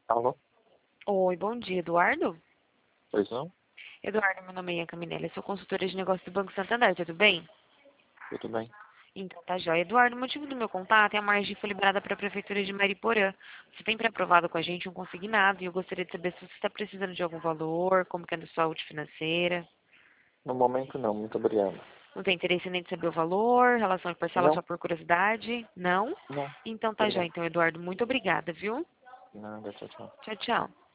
Alô? Oi, bom dia, Eduardo? Pois não? Eduardo, meu nome é Ian Caminelli, sou consultora de negócios do Banco Santander, tudo bem? Tudo bem? Então tá jóia. Eduardo, o motivo do meu contato é a margem que foi liberada para a Prefeitura de Mariporã. Você tem pré-aprovado com a gente um consignado e eu gostaria de saber se você está precisando de algum valor, como que é a sua saúde financeira. No momento não, muito obrigado. Não tem interesse nem de saber o valor, relação de parcela Não? só por curiosidade? Não? Não. Então tá jóia. Obrigado. Então, Eduardo, muito obrigada, viu? Nada, tchau, tchau. Tchau, tchau.